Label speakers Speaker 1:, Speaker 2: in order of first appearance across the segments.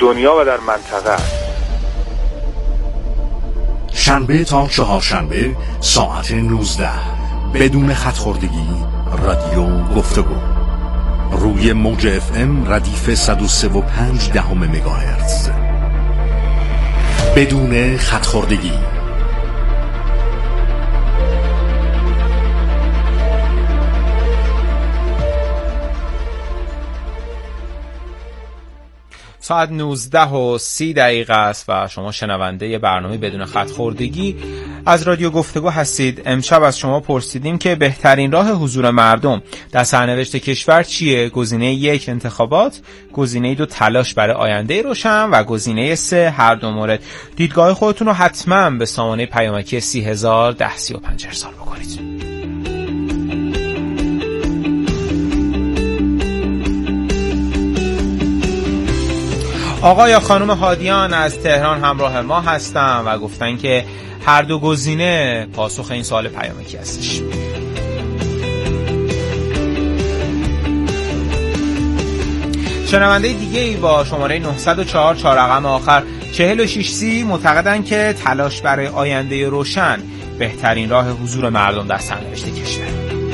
Speaker 1: دنیا و در منطقه است.
Speaker 2: شنبه تا چهارشنبه ساعت 19 بدون خط‌خوردگی رادیو گفتگو روی موج FM ردیف 103.5 مگاهرتز بدون خط‌خوردگی.
Speaker 3: ساعت 19:30 است و شما شنونده برنامه بدون خط‌خوردگی از رادیو گفتگو هستید. امشب از شما پرسیدیم که بهترین راه حضور مردم در سرنوشت کشور چیه؟ گزینه 1 انتخابات، گزینه 2 تلاش برای آینده روشن و گزینه 3 هر دو مورد. دیدگاه خودتون رو حتما به سامانه پیامکی 301035 ارسال بکنید. آقا یا خانم هادیان از تهران همراه ما هستن و گفتن که هر دو گزینه پاسخ این سوال پیامکی هستش. شنونده دیگه ای با شماره 904 4 رقم آخر 4630 معتقدن که تلاش برای آینده روشن بهترین راه حضور مردم در سرنوشت کشور.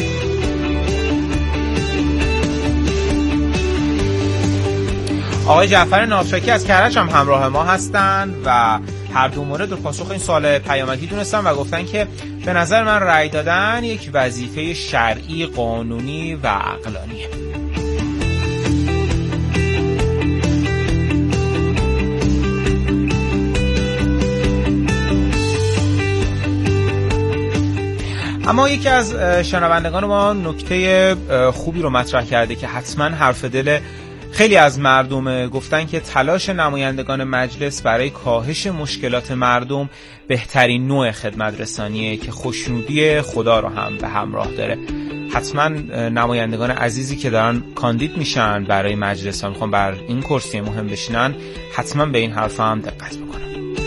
Speaker 3: آقای جعفر نافشاکی از کرج هم همراه ما هستن و هر دو مورد رو پاسخ این سوال پیامکی دونستن و گفتن که به نظر من رأی دادن یک وظیفه شرعی، قانونی و عقلانیه. اما یکی از شنوندگان ما نکته خوبی رو مطرح کرده که حتما حرف دل خیلی از مردم. گفتن که تلاش نمایندگان مجلس برای کاهش مشکلات مردم بهترین نوع خدمت رسانیه که خوشنودی خدا رو هم به همراه داره. حتما نمایندگان عزیزی که دارن کاندید میشن برای مجلس ها، میخوان بر این کرسی مهم بشینن، حتما به این حرفا هم دقت بکنن.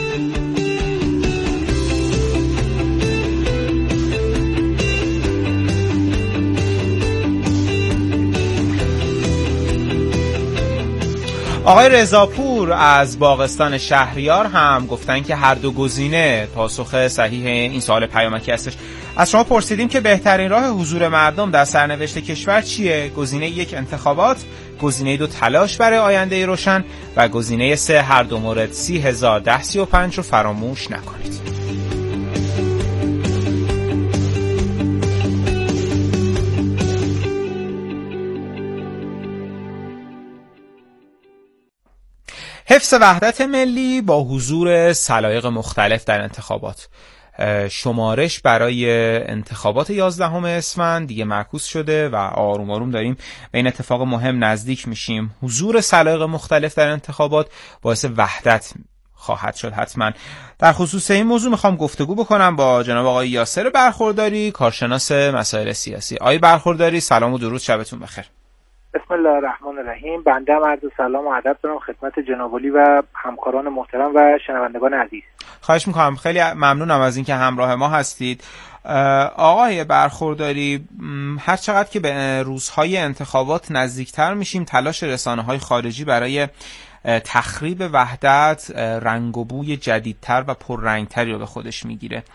Speaker 3: آقای رضاپور از باغستان شهریار هم گفتن که هر دو گزینه پاسخ صحیح این سوال پیامکی هستش. از شما پرسیدیم که بهترین راه حضور مردم در سرنوشت کشور چیه؟ گزینه 1 انتخابات، گزینه 2 تلاش برای آینده روشن و گزینه 3 هر دو مورد. 301035 رو فراموش نکنید. حفظ وحدت ملی با حضور سلایق مختلف در انتخابات. شمارش برای انتخابات 11 اسفند دیگه معکوس شده و آروم آروم داریم به این اتفاق مهم نزدیک میشیم. حضور سلایق مختلف در انتخابات باعث وحدت خواهد شد. حتما در خصوص این موضوع میخوام گفتگو بکنم با جناب آقای یاسر برخورداری، کارشناس مسائل سیاسی. آقای برخورداری سلام و درود، شبتون بخیر.
Speaker 4: بسم الله الرحمن الرحیم. بنده عرض سلام و ادب دارم خدمت جناب عالی و همکاران محترم و شنوندگان عزیز.
Speaker 3: خواهش میکنم، خیلی ممنونم از اینکه همراه ما هستید. آقای برخورداری، هر چقدر که به روزهای انتخابات نزدیکتر میشیم تلاش رسانه‌های خارجی برای تخریب وحدت رنگ و بوی جدیدتر و پررنگتری رو به خودش میگیره.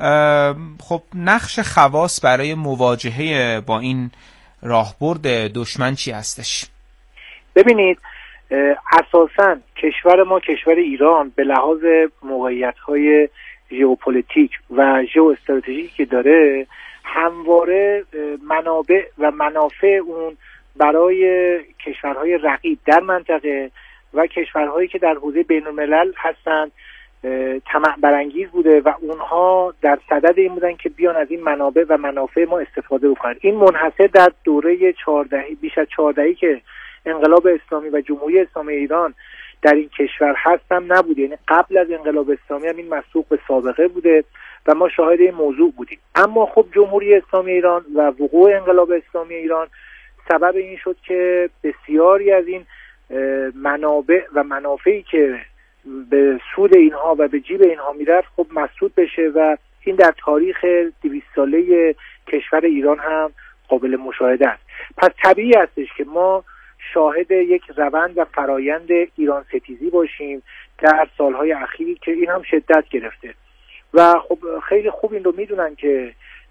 Speaker 3: خب نقش خواص برای مواجهه با این راهبرد دشمن چی هستش؟
Speaker 4: ببینید، اساساً کشور ما، کشور ایران، به لحاظ موقعیت‌های ژئوپلیتیک و ژئواستراتژیکی که داره، همواره منابع و منافع اون برای کشورهای رقیب در منطقه و کشورهایی که در حوزه بین‌الملل هستند طمع برانگیز بوده و اونها در صدد این بودن که بیان از این منابع و منافع ما استفاده بکنن. این منحصر در دوره 14 بیش از 14 که انقلاب اسلامی و جمهوری اسلامی ایران در این کشور هستم نبوده. یعنی قبل از انقلاب اسلامی هم این مسبوق به سابقه بوده و ما شاهد این موضوع بودیم. اما خب جمهوری اسلامی ایران و وقوع انقلاب اسلامی ایران سبب این شد که بسیاری از این منابع و منافعی که به سود اینها و به جیب اینها میرفت خب مسدود بشه و این در تاریخ 200 ساله کشور ایران هم قابل مشاهده است. پس طبیعی هستش که ما شاهد یک روند و فرایند ایران ستیزی باشیم در سالهای اخیری که این هم شدت گرفته و خب خیلی خوب این رو میدونن که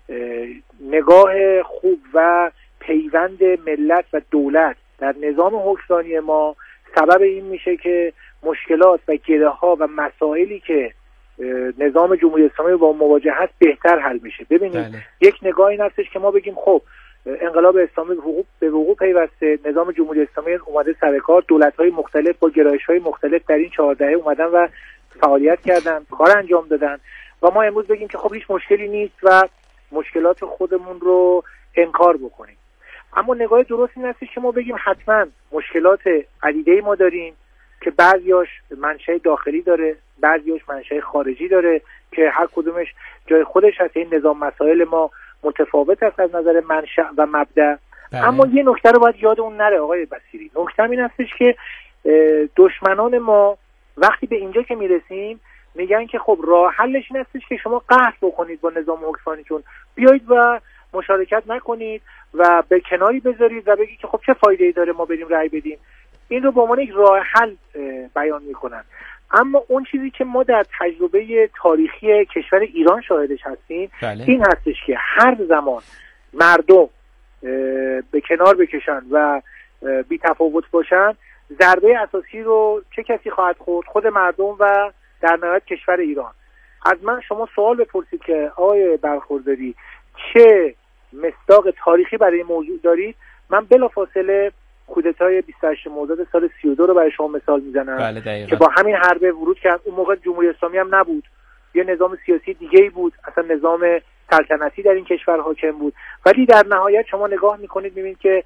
Speaker 4: نگاه خوب و پیوند ملت و دولت در نظام حکمرانی ما سبب این میشه که مشکلات و گره‌ها و مسائلی که نظام جمهوری اسلامی با مواجه هست بهتر حل بشه. ببینید یک نگاه این هستش که ما بگیم خب انقلاب اسلامی به وقوع پیوسته، نظام جمهوری اسلامی اومده سر کار، دولت‌های مختلف با گرایش‌های مختلف در این 4 دهه اومدن و فعالیت کردن، کار انجام دادن و ما امروز بگیم که خب هیچ مشکلی نیست و مشکلات خودمون رو انکار بکنیم. اما نگاه درست این هستش که ما بگیم حتما مشکلات عدیده‌ای ما داریم که بعضیاش منشأ داخلی داره، بعضیاش منشأ خارجی داره که هر کدومش جای خودش هست. این نظام مسائل ما متفاوت است از نظر منشأ و مبدأ. اما یه نکته رو باید یادمون نره آقای بصیری، نکته این هستش که دشمنان ما وقتی به اینجا که میرسیم میگن که خب راه حلش این هستش که شما قهر بکنید با نظام حکمرانیتون، بیایید و مشارکت نکنید و به کناری بذارید و بگید که خب چه فایده‌ای داره ما بریم رأی بدیم. این رو به عنوان یک راه حل بیان میکنن. اما اون چیزی که ما در تجربه تاریخی کشور ایران شاهدش هستیم این هستش که هر زمان مردم به کنار بکشن و بی تفاوت باشن، ضربه اساسی رو چه کسی خواهد خورد؟ خود مردم و در نهایت کشور ایران. از من شما سوال بپرسید که آقای برخورداری چه مصداق تاریخی برای این موضوع دارید، من بلافاصله کودتای 28 مرداد سال 32 رو برای شما مثال میزنم که با همین حربه ورود کرد. اون موقع جمهوری اسلامی هم نبود، یه نظام سیاسی دیگه‌ای بود، اصلا نظام سلطنتی در این کشور حاکم بود، ولی در نهایت شما نگاه میکنید میبینید که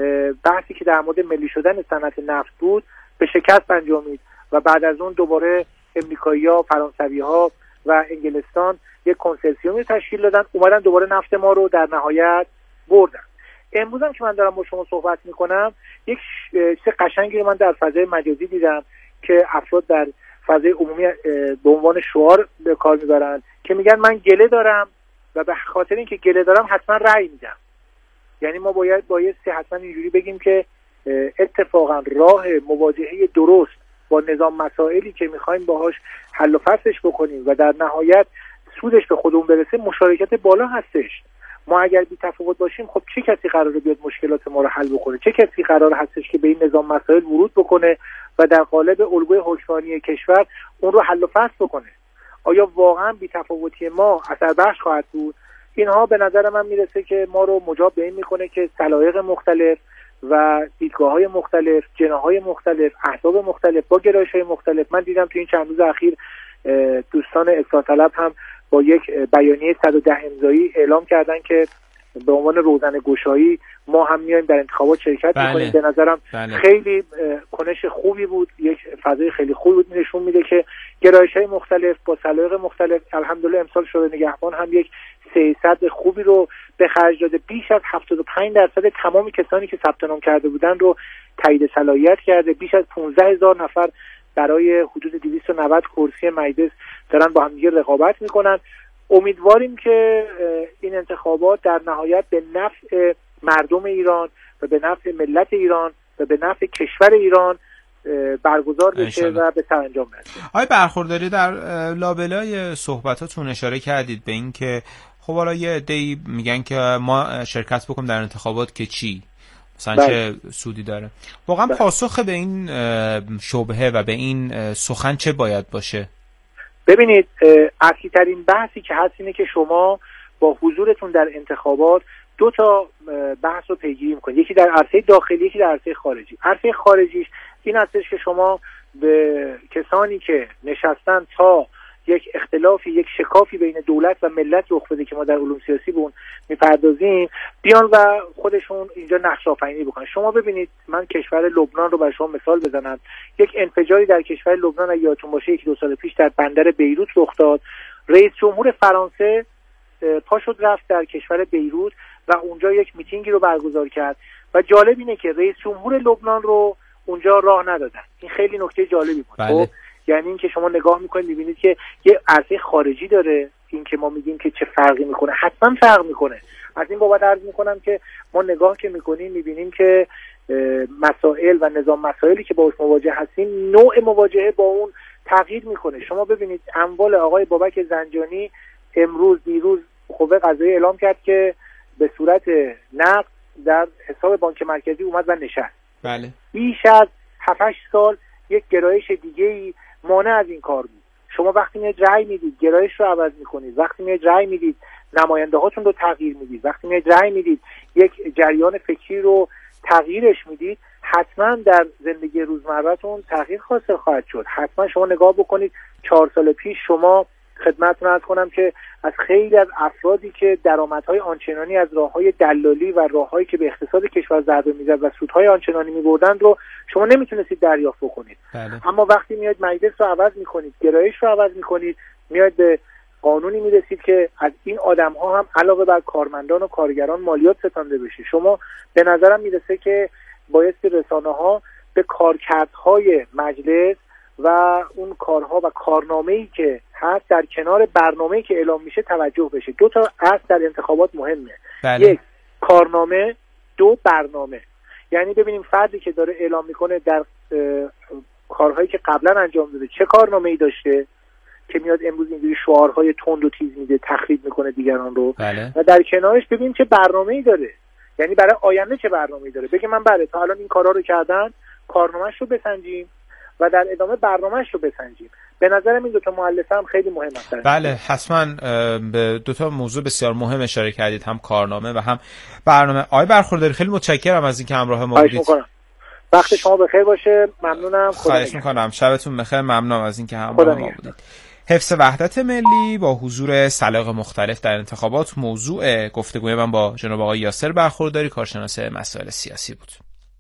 Speaker 4: بحثی که در مورد ملی شدن صنعت نفت بود به شکست انجامید و بعد از اون دوباره امریکایی‌ها، فرانسوی‌ها و انگلستان یک کنسرسیومی تشکیل دادن، اومدن دوباره نفت ما رو در نهایت بردن. امروز هم که من دارم با شما صحبت میکنم یک چیز قشنگی رو من در فضای مجازی دیدم که افراد در فضای عمومی به عنوان شعار به کار میبرن که میگن من گله دارم و به خاطر اینکه گله دارم حتما رأی میدم. یعنی ما بایستی حتما اینجوری بگیم که اتفاقا راه مواجهه درست با نظام مسائلی که میخوایم باهاش حل و فصلش بکنیم و در نهایت سودش به خودمون برسه مشارکت بالا هستش. ما اگر بی تفاوت باشیم خب چه کسی قراره بیاد مشکلات ما رو حل بکنه؟ چه کسی قراره هستش که به این نظام مسائل ورود بکنه و در قالب الگوی حکمرانی کشور اون رو حل و فصل بکنه؟ آیا واقعا بی تفاوتی ما اثر بخش خواهد بود؟ اینها به نظر من میرسه که ما رو مجاب به این میکنه که سلایق مختلف و دیدگاه‌های مختلف، جناح‌های مختلف، احزاب مختلف با گرایش‌های مختلف، من دیدم تو این چند روز اخیر دوستان اصلاح طلب هم با یک بیانیه 110 امضایی اعلام کردن که به عنوان روزنه‌گشایی ما هم میایم در انتخابات شرکت می‌کنیم. به نظرم خیلی کنش خوبی بود، یک فضای خیلی خوبی بود، نشون میده که گرایش‌های مختلف با سلایق مختلف الحمدلله امسال شورای نگهبان هم یک 300 خوبی رو به خرج داده. بیش از 75% تمام کسانی که ثبت نام کرده بودن رو تایید صلاحیت کرده. بیش از 15000 نفر برای حدود 290 کرسی مجلس دارن با هم دیگه رقابت میکنن. امیدواریم که این انتخابات در نهایت به نفع مردم ایران و به نفع ملت ایران و به نفع کشور ایران برگزار بشه و به سرانجام برسه.
Speaker 3: آقای برخورداری در لابلای صحبتاتون اشاره کردید به این که خب حالا یه عده‌ای میگن که ما شرکت بکنیم در انتخابات که چی؟ مثلا چه سودی داره؟ واقعا پاسخ به این شبهه و به این سخن چه باید باشه؟
Speaker 4: ببینید اصلی ترین بحثی که هست اینه که شما با حضورتون در انتخابات 2 تا بحث رو پیگیری میکنید، یکی در عرصه داخلی، یکی در عرصه خارجی. عرصه خارجیش این هستش که شما به کسانی که نشستن تا یک اختلافی، یک شکافی بین دولت و ملت رخ بده که ما در علوم سیاسی به اون میپردازیم، بیان و خودشون اینجا نقش آفرینی بکنن. شما ببینید، من کشور لبنان رو برای شما مثال بزنم. یک انفجاری در کشور لبنان اگه یادتون باشه 1-2 سال پیش در بندر بیروت رخ داد. رئیس جمهور فرانسه پا شد رفت در کشور بیروت و اونجا یک میتینگی رو برگزار کرد و جالب اینه که رئیس جمهور لبنان رو اونجا راه ندادن. این خیلی نکته جالبی بود. خب یعنی اینکه شما نگاه میکنید میبینید که یه عرصه خارجی داره این که ما میگیم که چه فرقی میکنه، حتما فرق میکنه. از این بابت عرض میکنم که ما نگاه که میکنیم میبینیم که مسائل و نظام مسائلی که باهاش مواجه هستیم، نوع مواجهه با اون تغییر میکنه. شما ببینید اموال آقای بابک زنجانی دیروز قوه قضاییه اعلام کرد که به صورت نقد در حساب بانک مرکزی اومد و نشست.
Speaker 3: بله.
Speaker 4: بیش از 7-8 سال یک گرایش دیگه‌ای مانع از این کار بود. شما وقتی میاد رأی میدید گرایش رو عوض میکنید، وقتی میاد رأی میدید نماینده هاتون رو تغییر میدید، وقتی میاد رأی میدید یک جریان فکری رو تغییرش میدید، حتما در زندگی روزمره‌تون تغییر حاصل خواهد شد. حتما شما نگاه بکنید 4 سال پیش، شما خدمتتون عرض کنم که از خیلی از افرادی که درآمدهای آنچنانی از راههای دلالی و راههایی که به اقتصاد کشور ضربه میزد و سودهای آنچنانی میبردند رو شما نمیتونستید دریافت بکنید.
Speaker 3: بله.
Speaker 4: اما وقتی میاد مجلس رو عوض میکنید، گرایش رو عوض میکنید، میاد به قانونی میرسید که از این آدم‌ها هم علاوه بر کارمندان و کارگران مالیات ستانده بشه. شما به نظرم میرسه که بایستی رسانه‌ها به کارکردهای مجلس و اون کارها و کارنامه‌ای که هست در کنار برنامه‌ای که اعلام میشه توجه بشه. 2 تا اصل در انتخابات مهمه.
Speaker 3: بله.
Speaker 4: 1 کارنامه، 2 برنامه. یعنی ببینیم فردی که داره اعلام میکنه در کارهایی که قبلا انجام داده چه کارنامه‌ای داشته که میاد امروز اینجوری شعارهای تند و تیز میده، تخریب میکنه دیگران رو.
Speaker 3: بله.
Speaker 4: و در کنارش ببینیم چه برنامه‌ای داره، یعنی برای آینده چه برنامه‌ای داره. بگه من بله تا الان این کارا رو کردم، کارنامه‌اش رو بسنجیم و در ادامه برنامه‌اش رو بسنجیم. به نظرم این 2 تا مؤلفه هم خیلی مهم هستن.
Speaker 3: بله، حتما به 2 تا موضوع بسیار مهم اشاره کردید، هم کارنامه و هم برنامه. آقای برخورداری خیلی متشکرم از اینکه همراه ما بودید.
Speaker 4: وقت شما بخیر باشه. ممنونم.
Speaker 3: خواهش میکنم. شبتون بخیر. ممنونم از اینکه همراه ما بودید. حفظ وحدت ملی با حضور سلایق مختلف در انتخابات موضوع گفتگوی من با جناب آقای یاسر برخورداری، کارشناس مسائل سیاسی بود.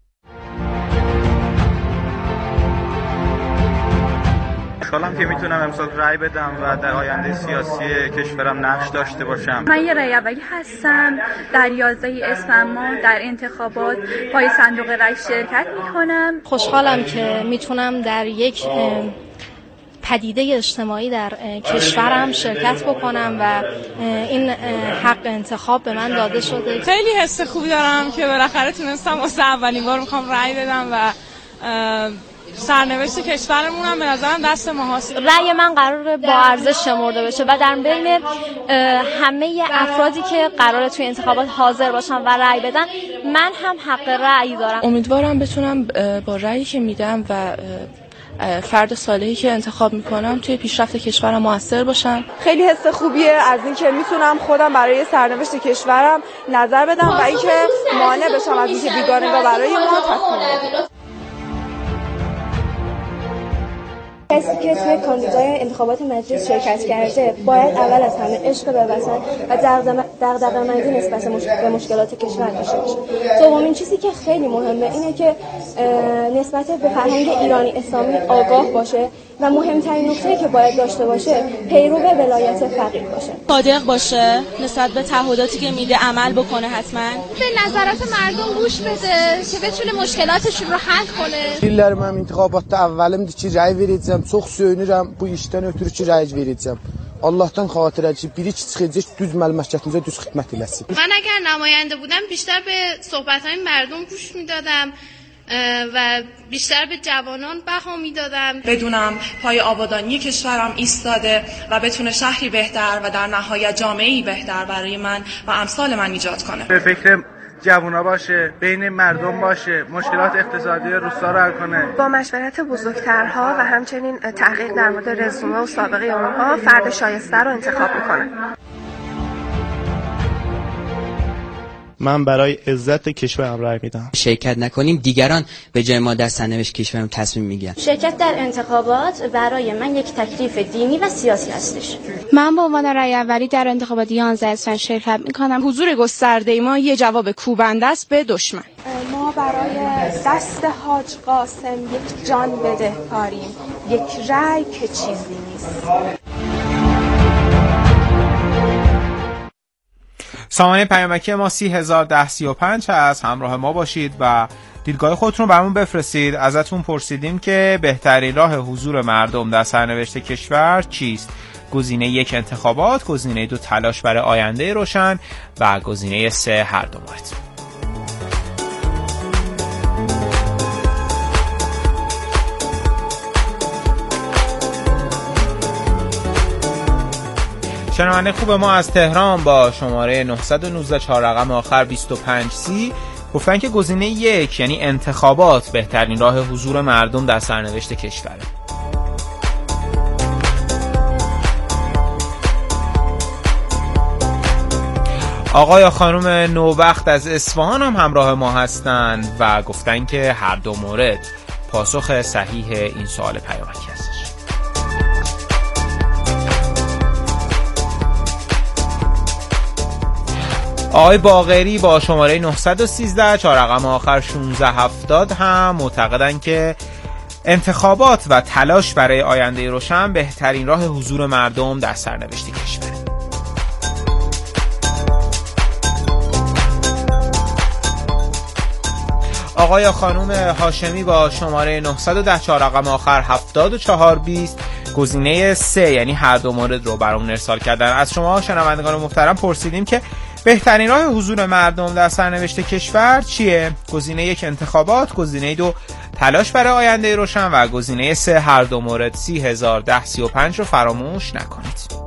Speaker 5: خوشحالم که میتونم امسال رأی بدم و در آینده سیاسی کشورم نقش داشته باشم.
Speaker 6: من یه رأی اولی هستم. در 11 اسفند ماه در انتخابات پای صندوق رأی شرکت میکنم.
Speaker 7: خوشحالم که میتونم در یک پدیده اجتماعی در کشورم شرکت بکنم و این حق انتخاب به من داده شده.
Speaker 8: خیلی حس خوبی دارم که بالاخره تونستم واسه اولین بار میخوام رأی بدم و سرنوشت کشورمون هم به نظرم دست ما هست.
Speaker 7: رأی من قراره با ارزش شمرده بشه و در بین همه افرادی که قراره توی انتخابات حاضر باشن و رأی بدن، من هم حق رأی دارم.
Speaker 9: امیدوارم بتونم با رأیی که میدم و فرد صالحی که انتخاب میکنم توی پیشرفت کشورم مؤثر باشم.
Speaker 10: خیلی حس خوبیه از این که میتونم خودم برای سرنوشت کشورم نظر بدم و اینکه مانع بشم از اینکه بیگانگان برای ما تصمیم بگیرن.
Speaker 11: کسی که توی کاندیدای انتخابات مجلس شرکت کرده باید اول از همه عشق به وطن و دغدغه‌مندی نسبت به مشکلات کشور داشته باشه. دومین چیزی که خیلی مهمه اینه که نسبت به فرهنگ ایرانی اسلامی آگاه باشه و مهمترین نکته‌ای که باید داشته باشه پیرو ولایت فقیه باشه.
Speaker 12: صادق باشه، نسبت به تعهداتی که میده عمل بکنه، حتما
Speaker 13: به نظرات مردم گوش بده که بتونه مشکلاتشون رو حل کنه.
Speaker 14: İllərim mən intiqabatda əvvəlimdir ki, rəy verəcəm. Çox söyünürəm bu işdən ötürü ki, rəy verəcəm. Allahdan xatirə ki, biri ki çıxacaq düz məmləkətimizə düz xidmət eləsin.
Speaker 13: من اگر نماینده بودم بیشتر به صحبت‌های مردم گوش میدادم و بیشتر به جوانان بها میدادم.
Speaker 15: بدونم پای آبادانی کشورم ایستاده و بتونه شهری بهتر و در نهایت جامعه‌ای بهتر برای من و امثال من ایجاد کنه.
Speaker 5: به فکر جوونا باشه، بین مردم باشه، مشکلات اقتصادی روستا رو حل کنه.
Speaker 16: با مشورت بزرگترها و همچنین تحقیق در مورد رزومه و سابقه اونها فرد شایسته رو انتخاب میکنه.
Speaker 17: من برای عزت کشورم رای میدم.
Speaker 18: شرکت نکنیم دیگران به جای ما در سرنوشت کشورم تصمیم میگیرن.
Speaker 11: شرکت در انتخابات برای من یک تکلیف دینی و سیاسی هستش.
Speaker 19: من به عنوان رای اولی در انتخابات 11 اسفند شرکت میکنم.
Speaker 20: حضور گسترده ما یه جواب کوبنده است به دشمن.
Speaker 21: ما برای دست حاج قاسم یک جان بده کاریم، یک رای که چیزی نیست.
Speaker 3: سامانه پیامکی ما 301035 هست. همراه ما باشید و دیدگاه خودتون رو برامون بفرستید. ازتون پرسیدیم که بهترین راه حضور مردم در سرنوشت کشور چیست؟ گزینه 1 انتخابات، گزینه 2 تلاش برای آینده روشن و گزینه 3 هر دو مورد. شنونده خوب ما از تهران با شماره 919 4 رقم آخر 2530 گفتن که گزینه 1 یعنی انتخابات بهترین راه حضور مردم در سرنوشت کشوره. آقای یا خانم نوبخت از اصفهان هم همراه ما هستند و گفتن که هر دو مورد پاسخ صحیح این سوال پیامکی هستش. آقای باقری با شماره 913 4 رقم آخر 1670 هم معتقدن که انتخابات و تلاش برای آینده روشن بهترین راه حضور مردم در سرنوشت کشور. آقای یا خانم هاشمی با شماره 910 4 رقم آخر 7420 گزینه 3 یعنی هر دو مورد رو برامون ارسال کردن. از شما شنوندگان محترم پرسیدیم که بهترین راه حضور مردم در سرنوشت کشور چیه؟ گزینه 1 انتخابات، گزینه 2 تلاش برای آینده روشن و گزینه 3 هر دو مورد. 301035 رو فراموش نکنید.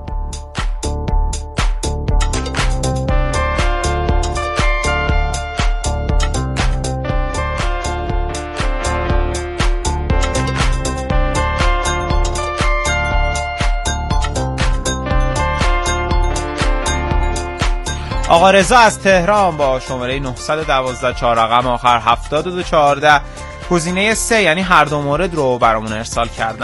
Speaker 3: آقا رضا از تهران با شماره 912 4 رقم آخر 7214 گزینه 3 یعنی هر دو مورد رو برامون ارسال کردن.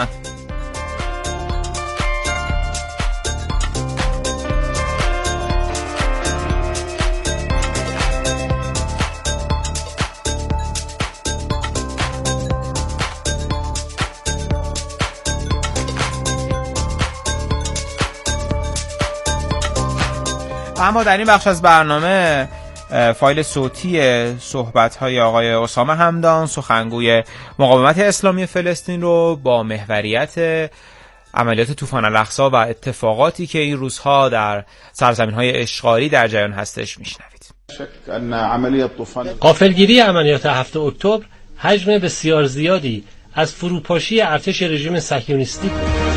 Speaker 3: اما در این بخش از برنامه فایل صوتی صحبت‌های آقای اسامه همدان سخنگوی مقاومت اسلامی فلسطین رو با محوریت عملیات طوفان الاقصی و اتفاقاتی که این روزها در سرزمین‌های اشغالی در جریان هستش میشنوید.
Speaker 1: غافلگیری عملیات 7 اکتبر حجم بسیار زیادی از فروپاشی ارتش رژیم صهیونیستی بود.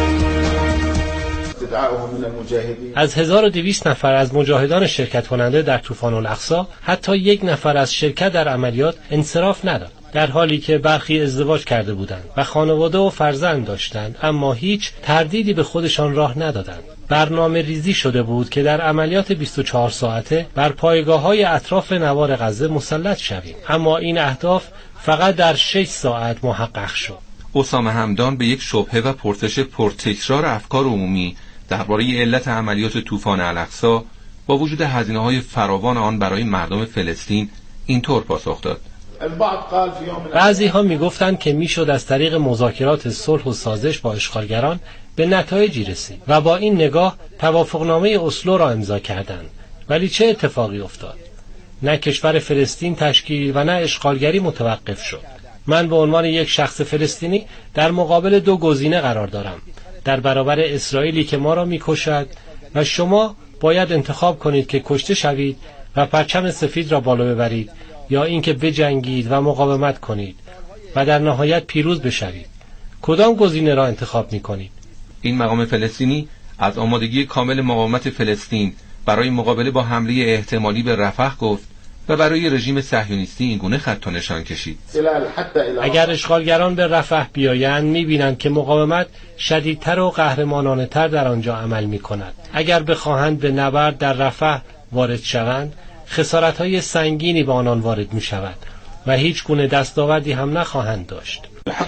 Speaker 1: از 1200 نفر از مجاهدان شرکت کننده در طوفان الاقصی حتی 1 نفر از شرکت در عملیات انصراف نداد، در حالی که برخی ازدواج کرده بودند و خانواده و فرزند داشتند، اما هیچ تردیدی به خودشان راه ندادند. برنامه ریزی شده بود که در عملیات 24 ساعته بر پایگاه‌های اطراف نوار غزه مسلط شویم، اما این اهداف فقط در 6 ساعت محقق شد.
Speaker 22: اسامه همدان به یک شبهه و پرسش پرتکرار افکار عمومی درباره علت عملیات طوفان الاقصی با وجود هزینه‌های فراوان آن برای مردم فلسطین اینطور پاسخ داد:
Speaker 1: بعضی ها می گفتند که میشد از طریق مذاکرات صلح و سازش با اشغالگران به نتایجی رسید و با این نگاه توافقنامه اسلو را امضا کردند. ولی چه اتفاقی افتاد؟ نه کشور فلسطین تشکیل و نه اشغالگری متوقف شد. من به عنوان یک شخص فلسطینی در مقابل 2 گزینه قرار دارم: در برابر اسرائیلی که ما را می‌کشد و شما باید انتخاب کنید که کشته شوید و پرچم سفید را بالا ببرید، یا اینکه بجنگید و مقاومت کنید و در نهایت پیروز بشوید. کدام گزینه را انتخاب می‌کنید؟
Speaker 22: این مقام فلسطینی از آمادگی کامل مقاومت فلسطین برای مقابله با حمله احتمالی به رفح گفت و برای رژیم صهیونیستی این گونه خط و نشان کشید.
Speaker 1: اگر اشغالگران به رفح بیایند می‌بینند که مقاومت شدیدتر و قهرمانانه‌تر در آنجا عمل می‌کند. اگر بخواهند به نبرد در رفح وارد شوند، خسارت‌های سنگینی به آنان وارد می‌شود و هیچ گونه دستاوردی هم نخواهند داشت.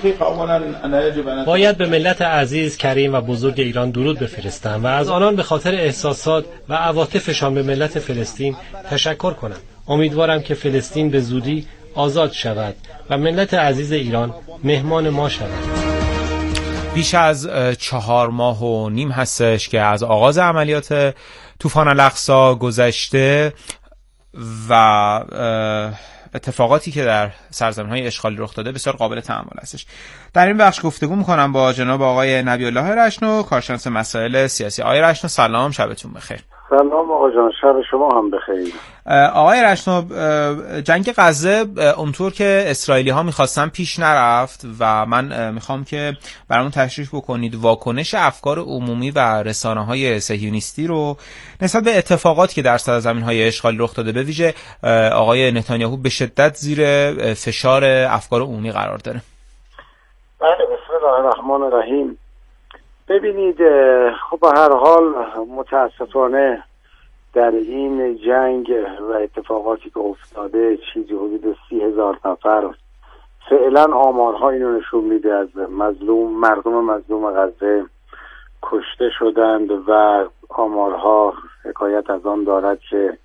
Speaker 1: باید به ملت عزیز، کریم و بزرگ ایران درود بفرستم و از آنان به خاطر احساسات و عواطفشان به ملت فلسطین تشکر کنم. امیدوارم که فلسطین به زودی آزاد شود و ملت عزیز ایران مهمان ما شود.
Speaker 3: بیش از 4 ماه و نیم هستش که از آغاز عملیات طوفان الاقصی گذشته و اتفاقاتی که در سرزمین‌های اشغالی رخ داده بسیار قابل تأمل هستش. در این بخش گفتگو می‌کنم با جناب آقای نبی‌الله رشنو، کارشناس مسائل سیاسی. آقای رشنو سلام، شبتون بخیر.
Speaker 2: سلام آقا جان، شب شما هم بخیر.
Speaker 3: آقای رشنو، جنگ غزه اونطور که اسرائیلی ها میخواستن پیش نرفت و من میخوام که برامون تشریح بکنید واکنش افکار عمومی و رسانه های صهیونیستی رو نسبت به اتفاقاتی که در سرزمین های اشغالی رخ داده، به ویژه آقای نتانیاهو به شدت زیر فشار افکار عمومی قرار داره.
Speaker 2: بله، بسم الله الرحمن الرحیم. ببینید، خب به هر حال متاسفانه در این جنگ و اتفاقاتی که افتاده چیزی حدود 30,000 نفر فعلا آمارها اینو نشون میده از مردم مظلوم غزه کشته شدند و آمارها حکایت از آن دارد که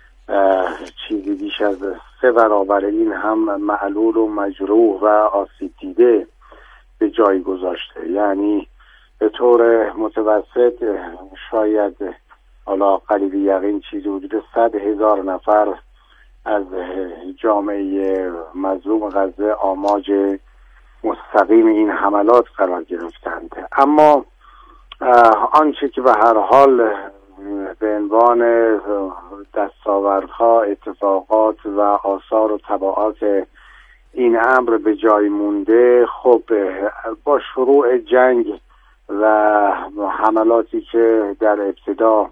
Speaker 2: چیزی بیش از 3 برابر این هم معلول و مجروح و آسیب دیده به جای گذاشته. یعنی به طور متوسط شاید حالا قلیل یقین چیزی حدود 100,000 نفر از جامعه مظلوم غزه آماج مستقیم این حملات قرار گرفتند. اما آنچه که به هر حال به عنوان دستاوردها، اتفاقات و آثار و تبعات این امر به جای مونده، خب با شروع جنگ و حملاتی که در ابتدا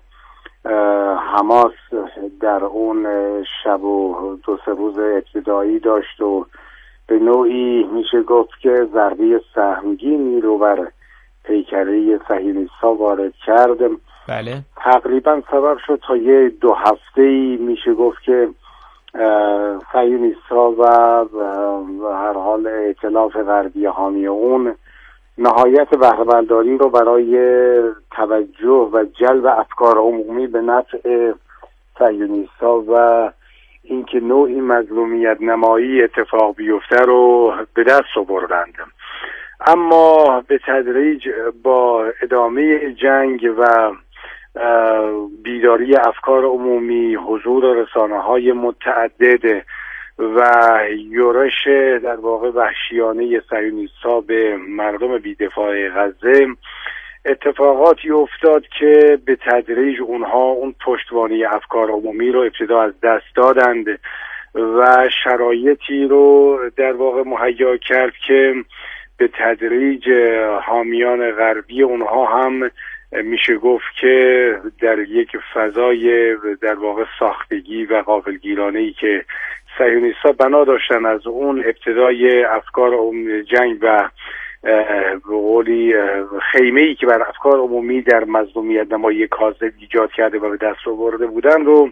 Speaker 2: حماس در اون شب و 2-3 روز ابتدایی داشت و به نوعی میشه گفت که ضربه سهمگینی رو بر پیکره صهیونیست‌ها وارد کرد.
Speaker 3: بله.
Speaker 2: تقریبا سبب شد تا 2 هفته‌ای میشه گفت که صهیونیست‌ها و هر حال ائتلاف غربی حامی اون نهایت بهره‌برداری رو برای توجه و جلب افکار عمومی به نفع صهیونیست‌ها و اینکه نوعی مظلومیت نمایی اتفاق بیفته رو به دست آوردند. اما به تدریج با ادامه جنگ و بیداری افکار عمومی، حضور رسانه‌های متعدد و یورش در واقع وحشیانه صهیونیست‌ها به مردم بی‌دفاع غزه، اتفاقاتی افتاد که به تدریج اونها اون پشتوانه افکار عمومی رو ابتدا از دست دادند و شرایطی رو در واقع مهیا کرد که به تدریج حامیان غربی اونها هم میشه گفت که در یک فضای در واقع ساختگی و غافلگیرانه‌ای که صهیونیست‌ها بنا داشتن از اون ابتدای افکار جنگ و به قولی خیمه‌ای که بر افکار عمومی در مظلومیت نمایی کاذب ایجاد کرده و به دست آورده بودن رو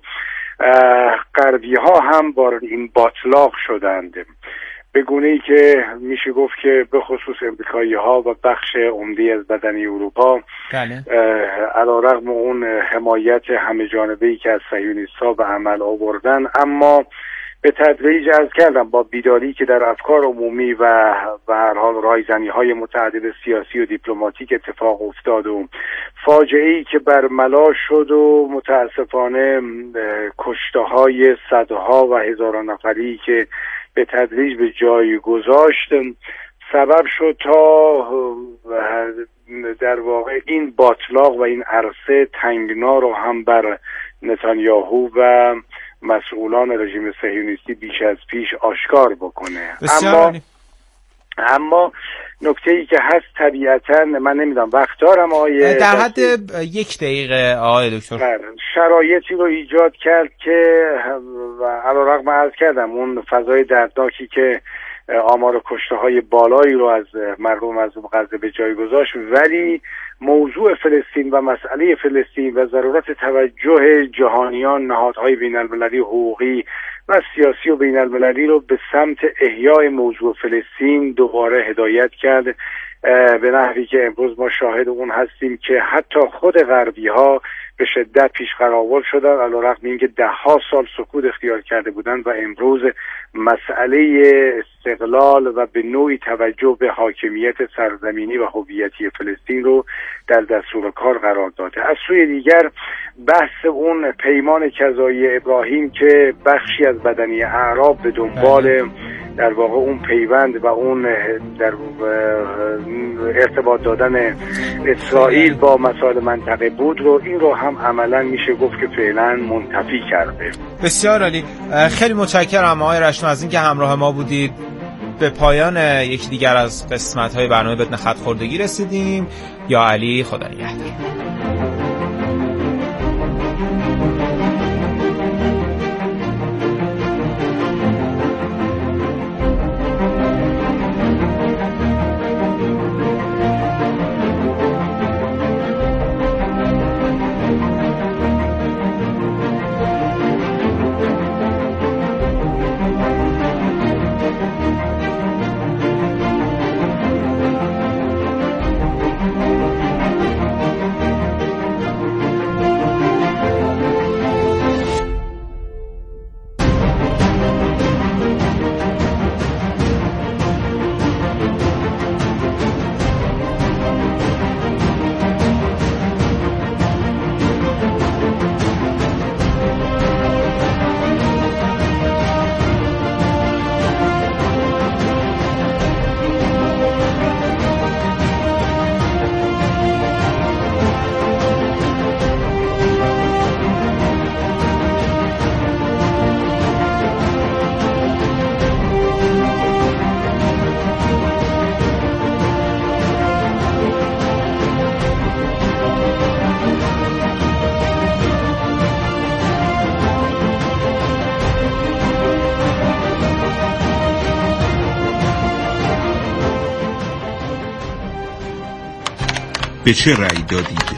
Speaker 2: غربی‌ها هم وارد این باطلاق شدند، به گونه‌ای که میشه گفت که به خصوص امریکایی‌ها و بخش عمده از بدنه اروپا علی‌رغم اون حمایت همه جانبه‌ای که از صهیونیست‌ها به عمل آوردن، اما به تدریج عرض کردم با بیداری که در افکار عمومی و هر حال رایزنی‌های متعدد سیاسی و دیپلماتیک اتفاق افتاد و فاجعه‌ای که برملا شد و متاسفانه کشته‌های صدها و هزاران نفری که به تدریج به جای گذاشت، سبب شد تا در واقع این باطلاق و این عرصه تنگنا رو هم بر نتانیاهو و مسئولان رژیم صهیونیستی بیش از پیش آشکار بکنه. اما نکته‌ای که هست طبیعتاً من نمیدونم وقت دارم
Speaker 3: در حد 1 دقیقه آقای دکتر،
Speaker 2: شرایطی رو ایجاد کرد که علی‌رغم عرض کردم اون فضای دردناکی که آمار کشته‌های بالایی رو از مردم مظلوم غزه به جای گذاشت، ولی موضوع فلسطین و مسئله فلسطین و ضرورت توجه جهانیان، نهادهای بین‌المللی حقوقی و سیاسی و بین‌المللی رو به سمت احیای موضوع فلسطین دوباره هدایت کرد به نحوی که امروز ما شاهد اون هستیم که حتی خود غربی ها به شدت پیش قراول شدن، علیرغم اینکه 10 سال سکوت اختیار کرده بودند و امروز مسئله استقلال و به نوعی توجه به حاکمیت سرزمینی و هویتی فلسطین رو در دستور کار قرار داده. از سوی دیگر بحث اون پیمان کذایی ابراهیم که بخشی از بدنی اعراب به دنبال در واقع اون پیوند و اون در ارتباط دادن اسرائیل با مسائل منطقه بود رو، این رو هم عملا میشه گفت که فعلا منتفی کرده.
Speaker 3: بسیار عالی، خیلی متشکرم آقای رشنو از اینکه همراه ما بودید. به پایان یکی دیگر از قسمت‌های برنامه بدون خط خوردگی رسیدیم. یا علی، خدا نگهدار.
Speaker 4: به چه رأی دادید؟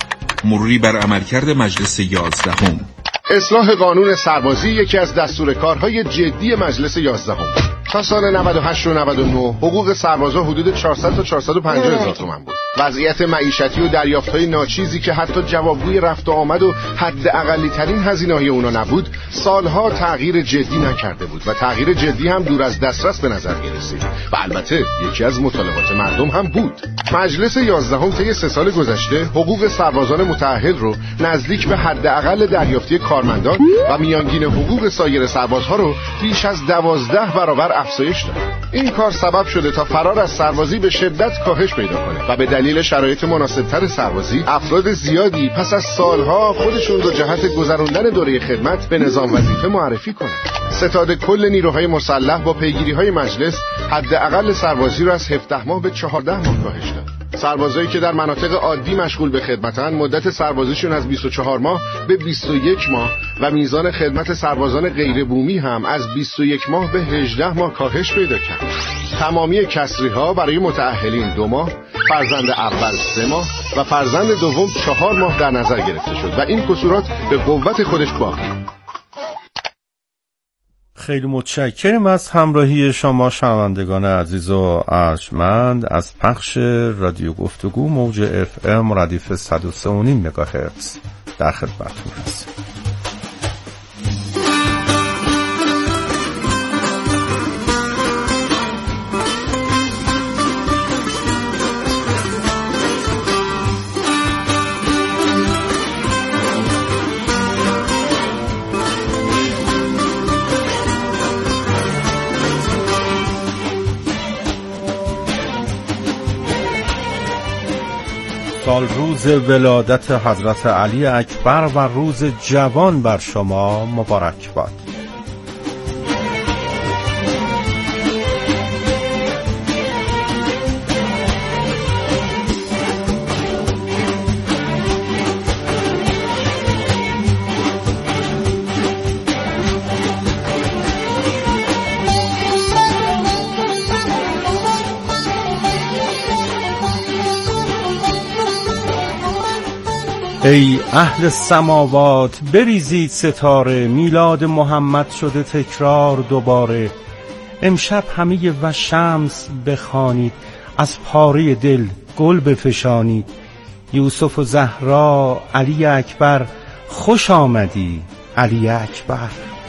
Speaker 4: مروری بر عملکرد مجلس 11.
Speaker 6: اصلاح قانون سربازی یکی از دستورکارهای جدی مجلس 11. تا سال 98 و 99 حقوق سربازا حدود 400 تا 450 هزار تومان بود. وضعیت معیشتی و دریافت‌های ناچیزی که حتی جوابگوی رفت و آمد و حد اقلی ترین هزینه‌های اونا نبود، سالها تغییر جدی نکرده بود و تغییر جدی هم دور از دسترس به نظر می‌رسید و البته یکی از مطالبات مردم هم بود. مجلس 11 طی 3 سال گذشته حقوق سربازان متأهل رو نزدیک به حد اقل دریافتی کارمندان و میانگین حقوق سایر سربازها رو بیش از 12 برابر افزایش داد. این کار سبب شده تا فرار از سربازی به شدت کاهش پیدا کنه و به دلیل شرایط مناسبتر سربازی افراد زیادی پس از سالها خودشون رو جهت گذراندن دوره خدمت به نظام وظیفه معرفی کنند. ستاد کل نیروهای مسلح با پیگیری‌های مجلس حداقل سربازی رو از 17 ماه به 14 ماه کاهش داد. سربازایی که در مناطق عادی مشغول به خدمتن مدت سربازیشون از 24 ماه به 21 ماه و میزان خدمت سربازان غیر بومی هم از 21 ماه به 18 ماه کاهش پیدا کرد. تمامی کسری‌ها برای متأهلین 2 ماه، فرزند اول 3 ماه و فرزند دوم 4 ماه در نظر گرفته شد و این کسورات به قوت خودش باقی.
Speaker 23: خیلی متشکرم از همراهی شما شنوندگان عزیز و ارجمند از پخش رادیو گفتگو موج FM ردیف 103.5 مگاهرتز در خدمتتون هستیم. سال روز ولادت حضرت علی اکبر و روز جوان بر شما مبارک باد. ای اهل سماوات بریزید ستاره، میلاد محمد شده تکرار دوباره. امشب همه و شمس بخوانید، از پاره دل گل بفشانید. یوسف و زهرا، علی اکبر، خوش آمدی علی اکبر.